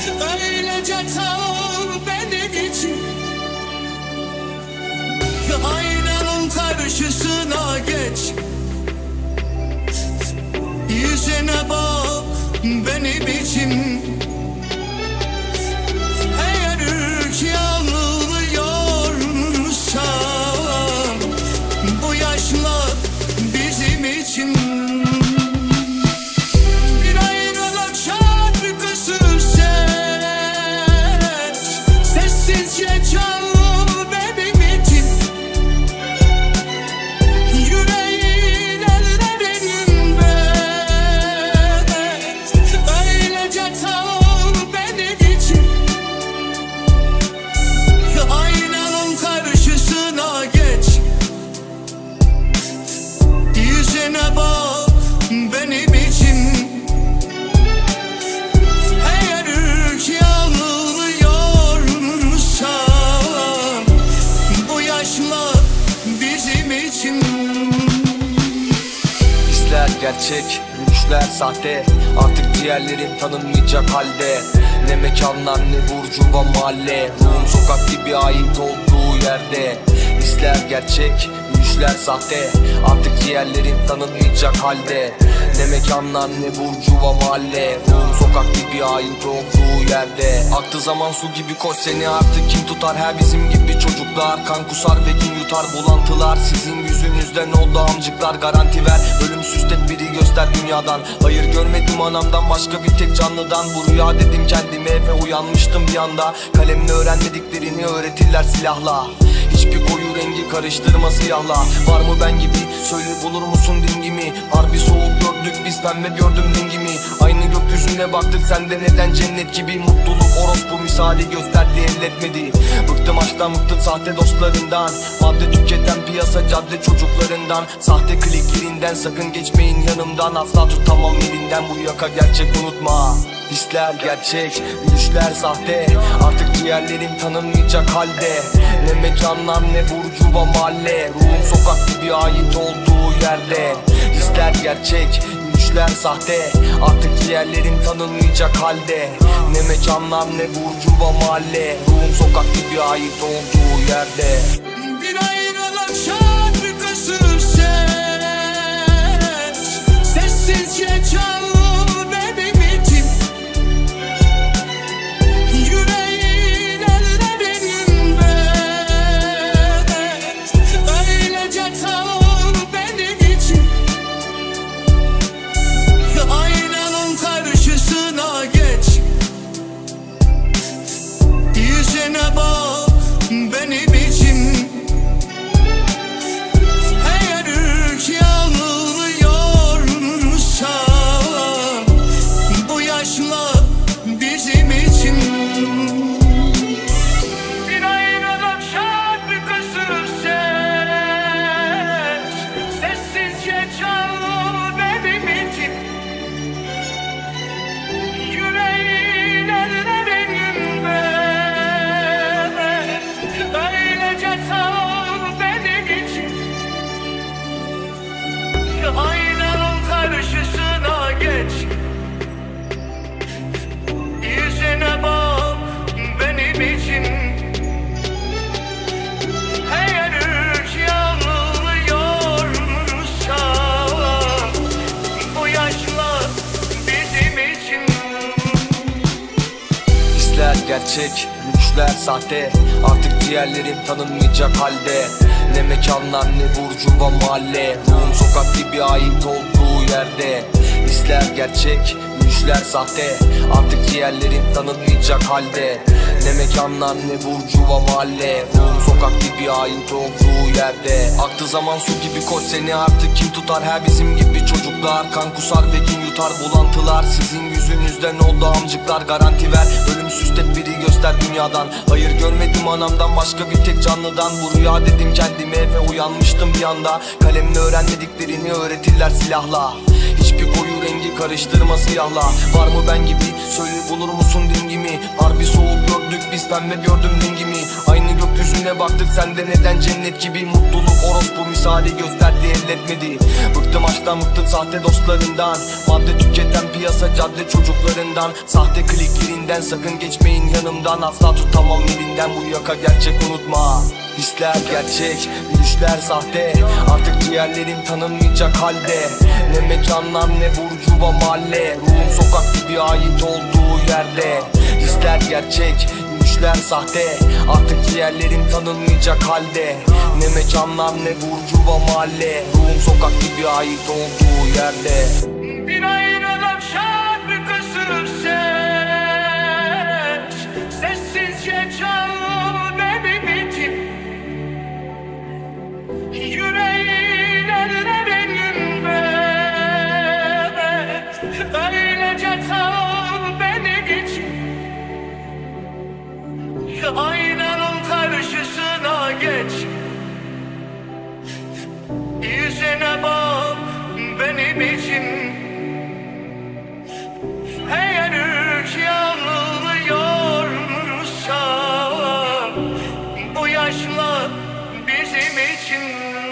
Öylece kal benim için. Aynanın karşısına geç, yüzüne bak benim için. Eğer ki yanılıyorsam bu yaşlar bizim için. Bir ayrılık şarkısı sessizce çal benim için. Yüreğin ellerinde öylece kal benim için. Aynanın karşısına geç, yüzüne bak benim için. Eğer ki yanılıyorsam bu yaşlar bizim için. Hisler gerçek, gülüşler sahte. Artık ciğerlerim tanınmayacak halde. Ne mekanlar ne burcuva mahalle. Ruhum sokak gibi ait olduğu yerde. Hisler gerçek, gülüşler sahte. Artık ciğerlerim tanınmayacak halde. Ne mekanlar ne burcuva mahalle. Ruhum sokak gibi ait olduğu yerde. Aktı zaman su gibi koş, seni artık kim tutar? Her bizim gibi çocuklar kan kusar ve kim yutar? Bulantılar sizin yüzünüzden oldu amcıklar. Garanti ver, ölümsüz tedbiri göster dünyadan. Hayır görmedim anamdan başka bir tek canlıdan. Bu rüya dedim kendime ve uyanmıştım bir anda. Kalemle öğrenmediklerini öğretirler silahla. Hiçbir koyu rengi karıştırma siyahla. Var mı ben gibi? Söyle bulur musun dingimi? Harbi soğuk gördük biz, pembe gördüm dingimi. Aynı gökyüzüne baktık, sende neden cennet gibi? Mutluluk orospu misali gösterdi, elletmedi. Bıktım aşktan, bıktım sahte dostlarından. Madde tüketen piyasa cadde çocuklarından. Sahte kliklerinden sakın geçmeyin yanımdan. Asla tutamam elinden bu yaka, gerçek unutma. Hisler gerçek, gülüşler sahte. Artık ciğerlerim tanınmayacak halde. Ne mekanlar ne burcuva mahalle. Ruhum sokak gibi ait olduğu yerde. Hisler gerçek, gülüşler sahte. Artık ciğerlerim tanınmayacak halde. Ne mekanlar ne burcuva mahalle. Ruhum sokak gibi ait olduğu yerde. Bir ayrılık şarkısı sessizce çal benim için. Yüreğin ellerinde öylece kal benim için. Aynanın karşısına geç, yüzüne bak benim için. Eğer ki yanılıyorsam bu yaşlar bizim için. Bir ayrılık şarkısı sessizce çal benim için. Yüreğin ellerinde öylece kal benim için. Aynanın karşısına geç, yüzüne bak benim için. Eğer ki yanılıyorsam bu yaşlar bizim için. Hisler gerçek, gülüşler sahte. Artık ciğerlerim tanınmayacak halde. Ne mekanlar ne burcuva mahalle. Ruhum sokak gibi ait olduğu yerde. Hisler gerçek, gülüşler sahte. Artık ciğerlerim tanınmayacak halde. Ne mekanlar ne burcuva mahalle. Ruhum sokak gibi ait olduğu yerde. Aktı zaman su gibi koş, seni artık kim tutar? Her bizim gibi çocuklar kan kusar ve kim yutar? Bulantılar sizin yüzünüzden oldu amcıklar. Garanti ver, ölümsüz tedbiri göster dünyadan. Hayır görmedim anamdan başka bir tek canlıdan. Bu rüya dedim kendime ve uyanmıştım bir anda. Kalemle öğrenmediklerini öğretirler silahla. Hiçbir koyu rengi karıştırma siyahla. Var mı ben gibi? Söyle bulur musun dingimi? Harbi soğuk gördük biz, pembe gördüm dingimi. Aynı gök Gökyüzüne baktık sende neden cennet gibi mutluluk orospu misali gösterdi elletmedi. Bıktım aşktan bıktım sahte dostlarından, madde tüketen piyasa cadde çocuklarından, sahte kliklerinden sakın geçmeyin yanımdan. Asla tutamam elinden bu yaka gerçek unutma. Hisler gerçek, gülüşler sahte, artık ciğerlerim tanınmayacak halde. Ne mekanlar ne burcuva mahalle, ruhum sokak gibi ait olduğu yerde. Hisler gerçek, gülüşler sahte, artık ciğerlerim tanınmayacak halde. Ne mekanlar ne burcuva mahalle, ruhum sokak gibi ait olduğu yerde. Bir ayrılık şarkısı ses, sessizce çal benim için. Yüreğlerle benimle, öylece çal benim için. Aynanın karşısına geç, yüzüne bak benim için. Eğer hiç yanılıyorsam bu yaşlar bizim için.